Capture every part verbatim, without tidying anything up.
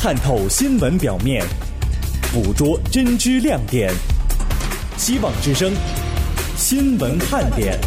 探透新闻表面，捕捉真知亮点。希望之声新闻看点。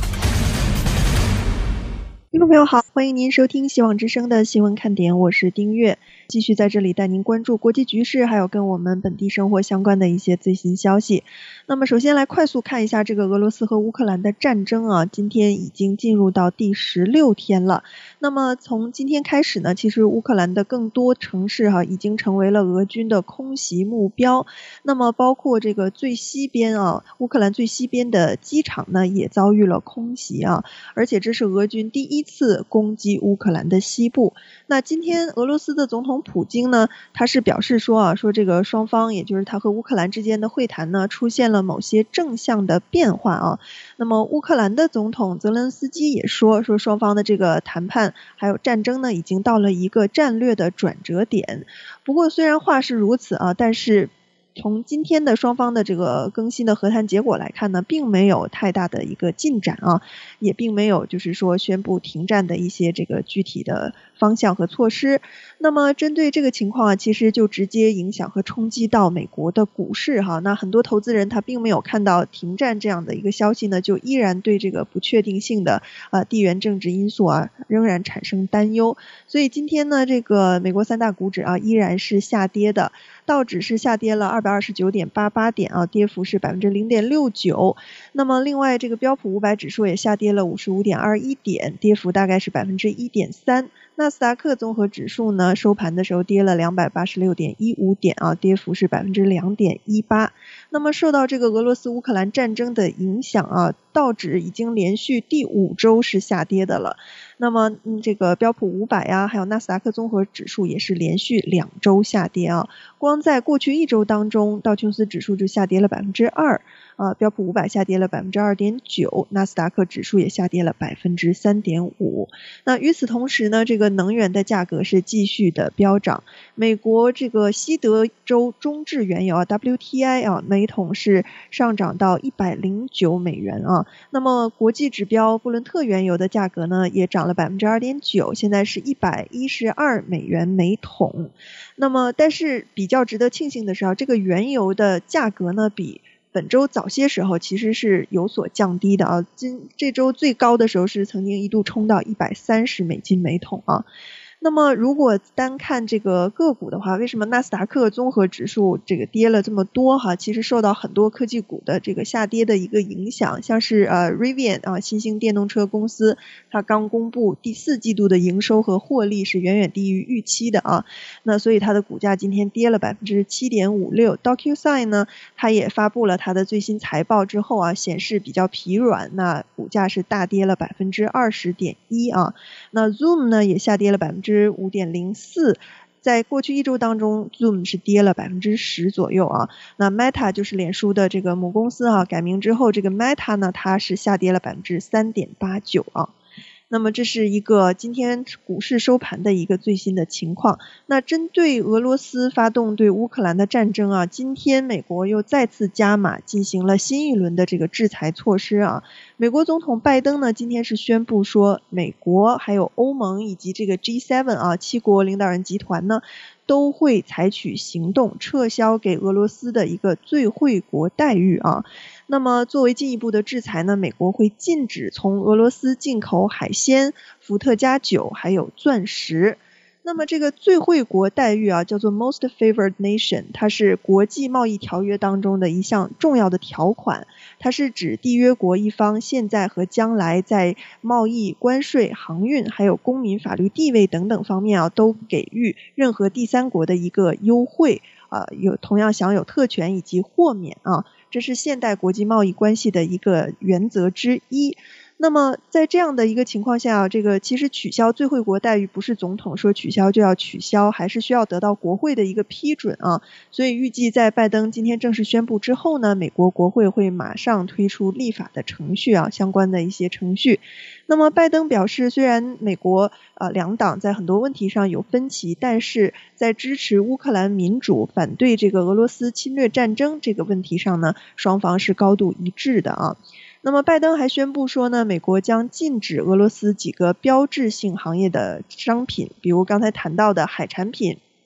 听众朋友好，欢迎您收听希望之声的新闻看点，我是丁月，继续在这里带您关注国际局势，还有跟我们本地生活相关的一些最新消息。那么首先来快速看一下这个俄罗斯和乌克兰的战争啊，今天已经进入到第十六天了。那么从今天开始呢，其实乌克兰的更多城市哈、啊、已经成为了俄军的空袭目标。那么包括这个最西边啊，乌克兰最西边的机场呢也遭遇了空袭啊，而且这是俄军第一次攻击乌克兰的西部。那今天俄罗斯的总统普京呢，他是表示说啊，说这个双方也就是他和乌克兰之间的会谈呢出现了某些正向的变化啊。那么乌克兰的总统泽连斯基也说，说双方的这个谈判还有战争呢已经到了一个战略的转折点。不过虽然话是如此啊，但是从今天的双方的这个更新的和谈结果来看呢，并没有太大的一个进展啊，也并没有就是说宣布停战的一些这个具体的方向和措施。那么针对这个情况啊，其实就直接影响和冲击到美国的股市哈。那很多投资人他并没有看到停战这样的一个消息呢，就依然对这个不确定性的呃地缘政治因素啊仍然产生担忧。所以今天呢，这个美国三大股指啊依然是下跌的。道指是下跌了二百二十九点八八点啊，跌幅是 百分之零点六九。那么另外这个标普五百指数也下跌了 五十五点二一点，跌幅大概是 百分之一点三。纳斯达克综合指数呢收盘的时候跌了两百八十六点一五点啊，跌幅是 百分之零点一八。那么受到这个俄罗斯乌克兰战争的影响啊，道指已经连续第五周是下跌的了。那么、嗯、这个标普五百啊，还有纳斯达克综合指数也是连续两周下跌啊。光在过去一周当中，道琼斯指数就下跌了 百分之二。啊，标普五百下跌了 百分之二点九， 纳斯达克指数也下跌了 百分之三点五。那与此同时呢，这个能源的价格是继续的飙涨。美国这个西德州中质原油啊 W T I 啊，每桶是上涨到一百零九美元啊。那么国际指标布伦特原油的价格呢也涨了 百分之二点九， 现在是一百一十二美元每桶。那么但是比较值得庆幸的是啊，这个原油的价格呢比本周早些时候其实是有所降低的啊，今这周最高的时候是曾经一度冲到一百三十美金每桶啊。那么如果单看这个个股的话，为什么纳斯达克综合指数这个跌了这么多哈？其实受到很多科技股的这个下跌的一个影响，像是呃 Rivian 啊，新兴电动车公司，它刚公布第四季度的营收和获利是远远低于预期的啊，那所以它的股价今天跌了 百分之七点五六。 DocuSign 呢，它也发布了它的最新财报之后啊，显示比较疲软，那股价是大跌了 百分之二十点一 啊。那 Zoom 呢也下跌了 百分之五点零四， 在过去一周当中 Zoom 是跌了 百分之十 左右啊。那 Meta 就是脸书的这个母公司啊，改名之后这个 Meta 呢它是下跌了 百分之三点八九 啊。那么这是一个今天股市收盘的一个最新的情况。那针对俄罗斯发动对乌克兰的战争啊，今天美国又再次加码进行了新一轮的这个制裁措施啊。美国总统拜登呢今天是宣布说，美国还有欧盟以及这个 G 七 啊七国领导人集团呢都会采取行动撤销给俄罗斯的一个最惠国待遇啊。那么作为进一步的制裁呢，美国会禁止从俄罗斯进口海鲜、伏特加酒还有钻石。那么这个最惠国待遇啊，叫做 Most Favored Nation， 它是国际贸易条约当中的一项重要的条款，它是指缔约国一方现在和将来在贸易、关税、航运还有公民法律地位等等方面啊，都给予任何第三国的一个优惠啊，有同样享有特权以及豁免啊，这是现代国际贸易关系的一个原则之一。那么在这样的一个情况下，这个其实取消最惠国待遇不是总统说取消就要取消，还是需要得到国会的一个批准啊。所以预计在拜登今天正式宣布之后呢，美国国会会马上推出立法的程序啊，相关的一些程序。那么拜登表示，虽然美国呃两党在很多问题上有分歧，但是在支持乌克兰民主、反对这个俄罗斯侵略战争这个问题上呢，双方是高度一致的啊。那么拜登还宣布说呢，美国将禁止俄罗斯几个标志性行业的商品，比如刚才谈到的海产品、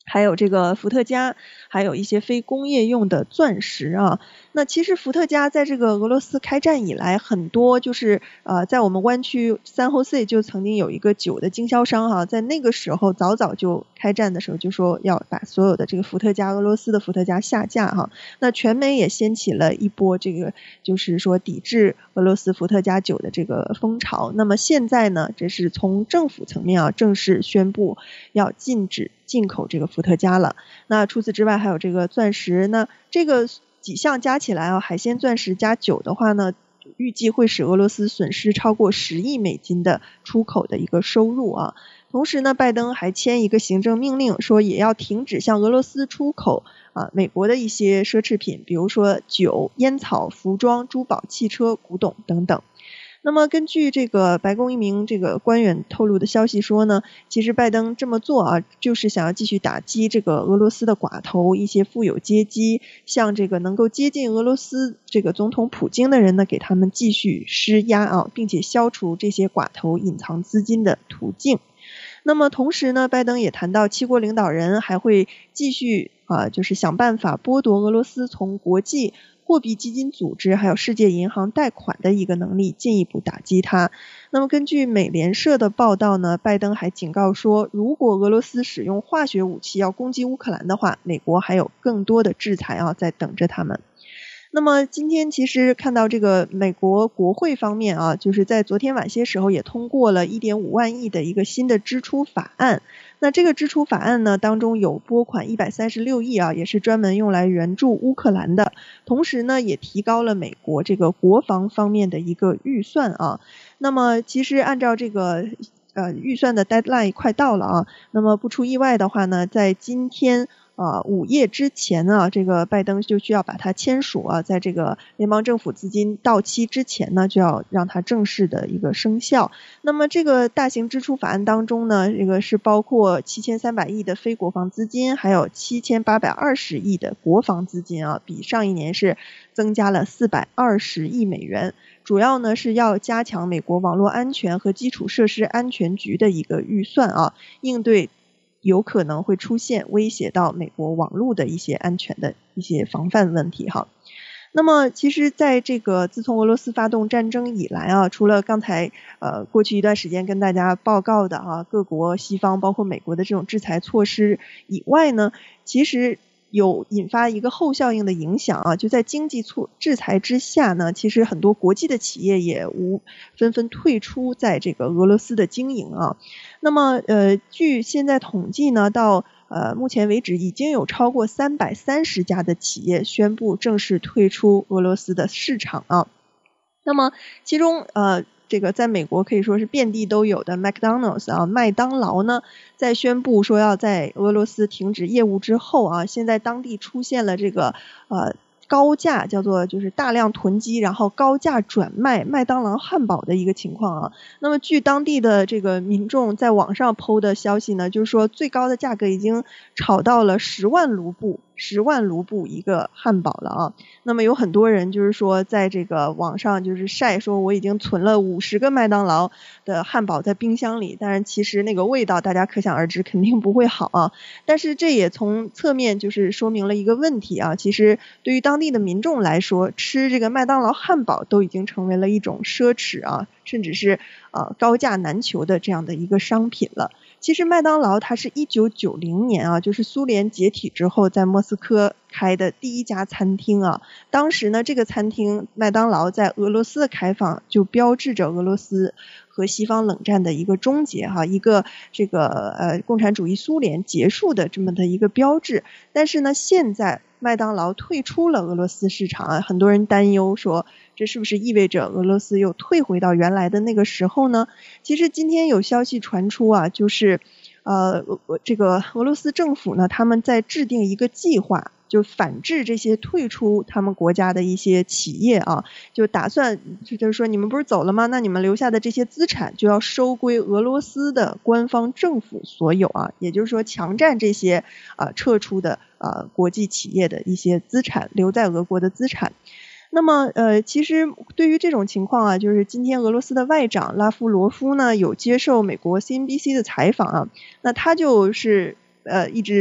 还有这个伏特加，还有一些非工业用的钻石啊。那其实伏特加在这个俄罗斯开战以来，很多就是呃，在我们湾区San Jose就曾经有一个酒的经销商哈、啊，在那个时候早早就开战的时候就说要把所有的这个伏特加，俄罗斯的伏特加下架哈、啊。那全美也掀起了一波这个就是说抵制俄罗斯伏特加酒的这个风潮。那么现在呢，这是从政府层面啊正式宣布要禁止进口这个伏特加了。那除此之外还有这个钻石，那这个几项加起来啊，海鲜、钻石加酒的话呢，预计会使俄罗斯损失超过十亿美金的出口的一个收入啊。同时呢，拜登还签一个行政命令，说也要停止向俄罗斯出口啊美国的一些奢侈品，比如说酒、烟草、服装、珠宝、汽车、古董等等。那么根据这个白宫一名这个官员透露的消息说呢，其实拜登这么做啊，就是想要继续打击这个俄罗斯的寡头，一些富有阶级，向这个能够接近俄罗斯这个总统普京的人呢，给他们继续施压啊，并且消除这些寡头隐藏资金的途径。那么同时呢，拜登也谈到七国领导人还会继续啊，就是想办法剥夺俄罗斯从国际货币基金组织还有世界银行贷款的一个能力，进一步打击它。那么根据美联社的报道呢，拜登还警告说，如果俄罗斯使用化学武器要攻击乌克兰的话，美国还有更多的制裁啊在等着他们。那么今天其实看到这个美国国会方面啊，就是在昨天晚些时候也通过了 一点五万亿的一个新的支出法案。那这个支出法案呢，当中有拨款一百三十六亿啊，也是专门用来援助乌克兰的。同时呢，也提高了美国这个国防方面的一个预算啊。那么其实按照这个呃预算的 deadline 快到了啊，那么不出意外的话呢，在今天啊，午夜之前啊，这个拜登就需要把它签署啊，在这个联邦政府资金到期之前呢，就要让它正式的一个生效。那么这个大型支出法案当中呢，这个是包括七千三百亿的非国防资金，还有七千八百二十亿的国防资金啊，比上一年是增加了四百二十亿美元。主要呢是要加强美国网络安全和基础设施安全局的一个预算啊，应对有可能会出现威胁到美国网络的一些安全的一些防范问题哈。那么其实在这个自从俄罗斯发动战争以来啊，除了刚才呃过去一段时间跟大家报告的啊各国西方包括美国的这种制裁措施以外呢，其实有引发一个后效应的影响啊，就在经济措制裁之下呢，其实很多国际的企业也无纷纷退出在这个俄罗斯的经营啊。那么呃，据现在统计呢，到呃目前为止已经有超过三百三十家的企业宣布正式退出俄罗斯的市场啊。那么其中呃这个在美国可以说是遍地都有的 McDonald's 啊，麦当劳呢，在宣布说要在俄罗斯停止业务之后啊，现在当地出现了这个呃高价，叫做就是大量囤积，然后高价转卖麦当劳汉堡的一个情况啊。那么据当地的这个民众在网上 po 的消息呢，就是说最高的价格已经炒到了十万卢布。十万卢布一个汉堡了啊！那么有很多人就是说在这个网上就是晒说我已经存了五十个麦当劳的汉堡在冰箱里，但是其实那个味道大家可想而知肯定不会好啊。但是这也从侧面就是说明了一个问题啊，其实对于当地的民众来说，吃这个麦当劳汉堡都已经成为了一种奢侈啊，甚至是呃高价难求的这样的一个商品了。其实麦当劳它是一九九零年啊，就是苏联解体之后在莫斯科开的第一家餐厅啊。当时呢，这个餐厅麦当劳在俄罗斯的开放就标志着俄罗斯和西方冷战的一个终结哈，一个这个呃共产主义苏联结束的这么的一个标志。但是呢，现在麦当劳退出了俄罗斯市场啊，很多人担忧说这是不是意味着俄罗斯又退回到原来的那个时候呢？其实今天有消息传出啊，就是呃这个俄罗斯政府呢，他们在制定一个计划，就反制这些退出他们国家的一些企业啊，就打算就是说你们不是走了吗？那你们留下的这些资产就要收归俄罗斯的官方政府所有啊，也就是说强占这些啊、呃、撤出的呃国际企业的一些资产，留在俄国的资产。那么呃，其实对于这种情况啊，就是今天俄罗斯的外长拉夫罗夫呢有接受美国 C N B C 的采访啊，那他就是呃一直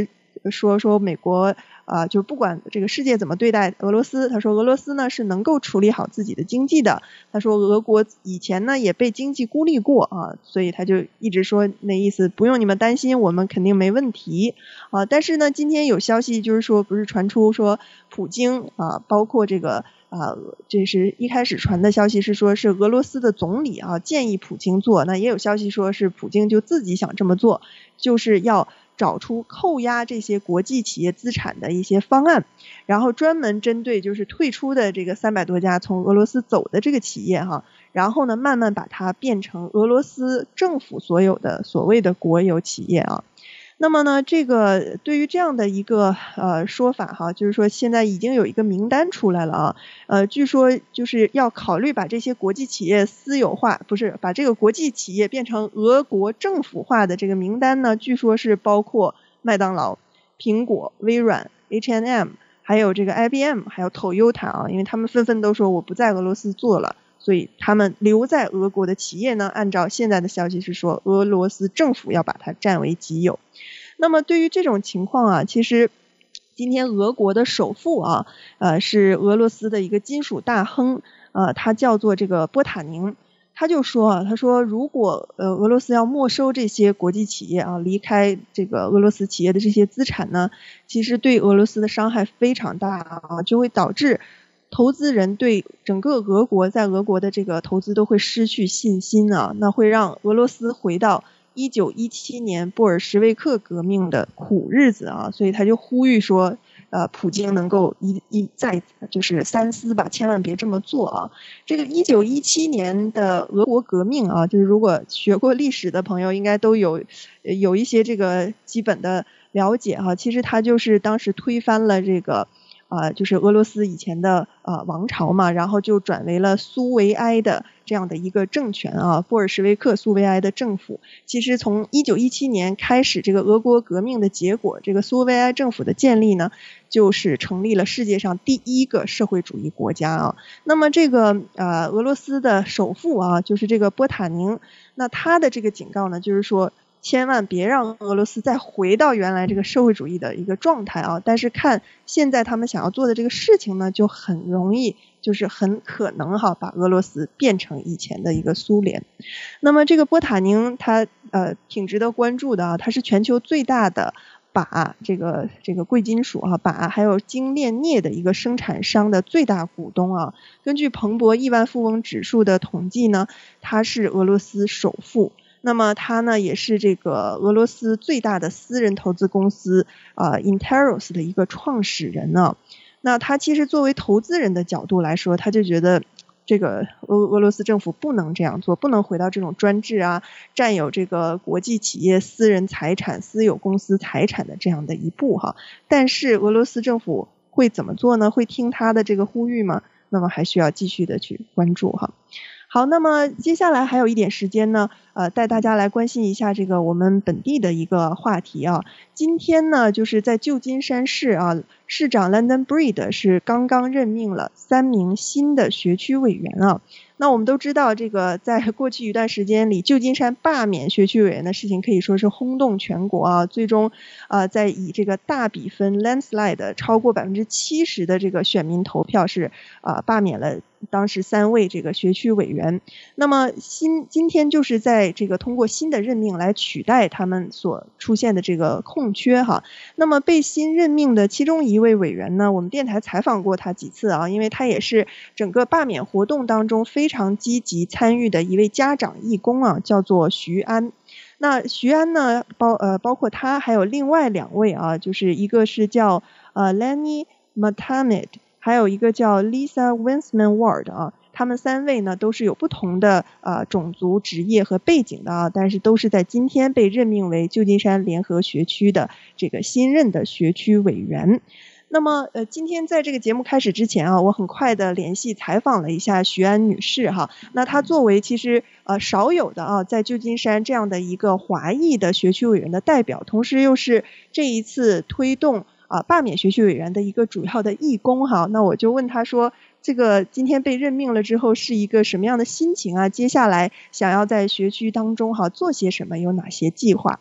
说说美国啊、呃，就不管这个世界怎么对待俄罗斯，他说俄罗斯呢是能够处理好自己的经济的。他说俄国以前呢也被经济孤立过啊，所以他就一直说那意思不用你们担心，我们肯定没问题啊。但是呢，今天有消息就是说，不是传出说普京啊，包括这个啊，这是一开始传的消息是说是俄罗斯的总理啊建议普京做，那也有消息说是普京就自己想这么做，就是要找出扣押这些国际企业资产的一些方案，然后专门针对就是退出的这个三百多家从俄罗斯走的这个企业哈，然后呢慢慢把它变成俄罗斯政府所有的所谓的国有企业啊。那么呢，这个对于这样的一个呃说法哈，就是说现在已经有一个名单出来了啊，呃，据说就是要考虑把这些国际企业私有化，不是把这个国际企业变成俄国政府化的这个名单呢，据说是包括麦当劳、苹果、微软、H and M， 还有这个 I B M， 还有 Toyota 啊，因为他们纷纷都说我不在俄罗斯做了。所以他们留在俄国的企业呢，按照现在的消息是说，俄罗斯政府要把它占为己有。那么对于这种情况啊，其实今天俄国的首富啊，呃，是俄罗斯的一个金属大亨，呃，他叫做这个波塔宁。他就说啊，他说如果呃俄罗斯要没收这些国际企业啊，离开这个俄罗斯企业的这些资产呢，其实对俄罗斯的伤害非常大啊，就会导致投资人对整个俄国在俄国的这个投资都会失去信心啊，那会让俄罗斯回到一九一七年布尔什维克革命的苦日子啊，所以他就呼吁说，呃，普京能够一一再就是三思吧，千万别这么做啊。这个一九一七年的俄国革命啊，就是如果学过历史的朋友应该都有有一些这个基本的了解哈、啊。其实他就是当时推翻了这个。啊、呃，就是俄罗斯以前的呃王朝嘛，然后就转为了苏维埃的这样的一个政权啊，布尔什维克苏维埃的政府。其实从一九一七年开始，这个俄国革命的结果，这个苏维埃政府的建立呢，就是成立了世界上第一个社会主义国家啊。那么这个呃俄罗斯的首富啊，就是这个波塔宁，那他的这个警告呢，就是说。千万别让俄罗斯再回到原来这个社会主义的一个状态啊！但是看现在他们想要做的这个事情呢，就很容易，就是很可能哈，把俄罗斯变成以前的一个苏联。那么这个波塔宁他呃挺值得关注的啊，他是全球最大的钯这个这个贵金属啊，钯还有精炼镍的一个生产商的最大股东啊。根据彭博亿万富翁指数的统计呢，他是俄罗斯首富。那么他呢也是这个俄罗斯最大的私人投资公司啊、呃、Interos 的一个创始人呢。那他其实作为投资人的角度来说，他就觉得这个俄俄罗斯政府不能这样做，不能回到这种专制啊，占有这个国际企业私人财产、私有公司财产的这样的一步哈。但是俄罗斯政府会怎么做呢？会听他的这个呼吁吗？那么还需要继续的去关注哈。好，那么接下来还有一点时间呢，呃，带大家来关心一下这个我们本地的一个话题啊。今天呢，就是在旧金山市啊，市长 London Breed 是刚刚任命了三名新的学区委员啊。那我们都知道，这个在过去一段时间里，旧金山罢免学区委员的事情可以说是轰动全国啊。最终，呃，在以这个大比分 landslide 超过百分之七十的这个选民投票是啊、呃、罢免了当时三位这个学区委员。那么新今天就是在这个通过新的任命来取代他们所出现的这个空缺哈。那么被新任命的其中一位委员呢，我们电台采访过他几次啊，因为他也是整个罢免活动当中非常积极参与的一位家长义工啊，叫做徐安。那徐安呢，包呃包括他还有另外两位啊，就是一个是叫呃 Lenny Matamed， 还有一个叫 Lisa Winsman Ward 啊。他们三位呢都是有不同的呃种族、职业和背景的啊，但是都是在今天被任命为旧金山联合学区的这个新任的学区委员。那么呃，今天在这个节目开始之前啊，我很快的联系采访了一下徐安女士哈。那她作为其实呃少有的啊，在旧金山这样的一个华裔的学区委员的代表，同时又是这一次推动啊罢免学区委员的一个主要的义工哈。那我就问她说，这个今天被任命了之后是一个什么样的心情啊？接下来想要在学区当中哈做些什么，有哪些计划？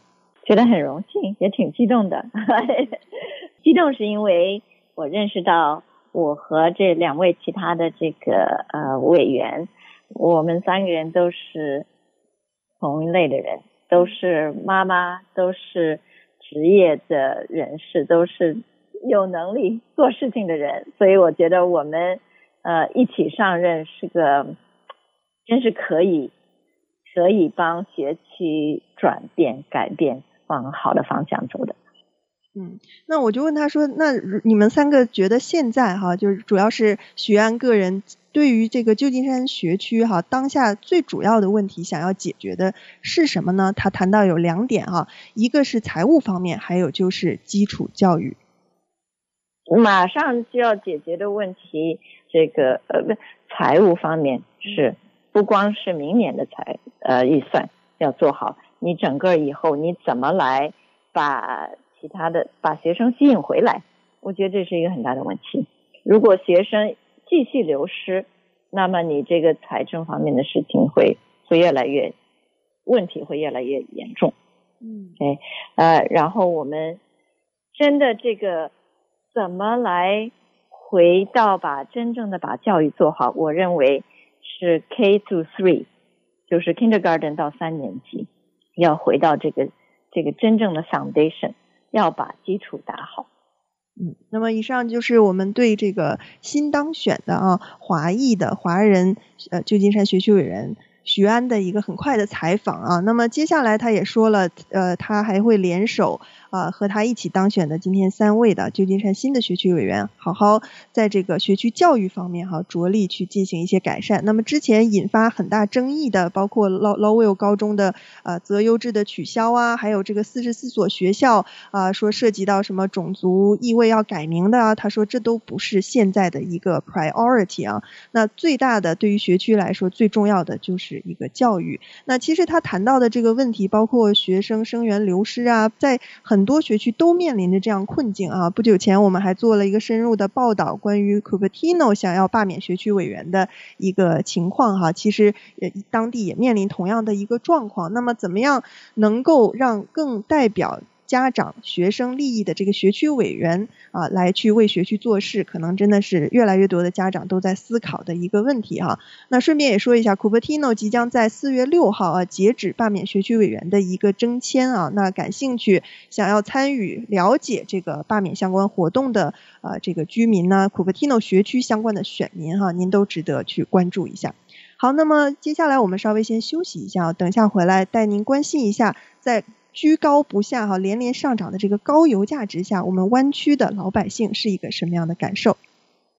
觉得很荣幸，也挺激动的。激动是因为我认识到我和这两位其他的这个呃委员，我们三个人都是同一类的人，都是妈妈，都是职业的人士，都是有能力做事情的人，所以我觉得我们呃一起上任是个真是可以可以帮学区转变改变往好的方向走的。 嗯，那我就问他说，那你们三个觉得现在哈，就是主要是徐安个人对于这个旧金山学区哈，当下最主要的问题想要解决的是什么呢？他谈到有两点哈，一个是财务方面，还有就是基础教育。 马上就要解决的问题，这个呃不财务方面是不光是明年的财呃预算要做好，你整个以后你怎么来把其他的把学生吸引回来，我觉得这是一个很大的问题。如果学生继续流失，那么你这个财政方面的事情会会越来越问题会越来越严重。 嗯， 对，呃，然后我们真的这个怎么来回到把真正的把教育做好，我认为是 K to three， 就是 kindergarten 到三年级，要回到这个这个真正的 foundation， 要把基础打好。 嗯，那么以上就是我们对这个新当选的啊华裔的华人呃旧金山学区委员徐安的一个很快的采访啊。那么接下来他也说了，呃，他还会联手啊、呃、和他一起当选的今天三位的旧金山新的学区委员，好好在这个学区教育方面哈、啊、着力去进行一些改善。那么之前引发很大争议的，包括 Lowell 高中的呃择优制的取消啊，还有这个四十四所学校啊、呃、说涉及到什么种族意味要改名的啊，他说这都不是现在的一个 priority 啊。那最大的对于学区来说最重要的就是一个教育。那其实他谈到的这个问题，包括学生生源流失啊，在很多学区都面临着这样困境啊。不久前我们还做了一个深入的报道，关于 Cupertino 想要罢免学区委员的一个情况哈。其实呃当地也面临同样的一个状况。那么怎么样能够让更代表家长学生利益的这个学区委员啊，来去为学区做事，可能真的是越来越多的家长都在思考的一个问题哈。那顺便也说一下 Cupertino 即将在四月六号啊截止罢免学区委员的一个征签啊，那感兴趣想要参与了解这个罢免相关活动的呃这个居民呢， Cupertino 学区相关的选民哈，您都值得去关注一下。好，那么接下来我们稍微先休息一下，等一下回来带您关心一下在居高不下哈连连上涨的这个高油价之下，我们湾区的老百姓是一个什么样的感受。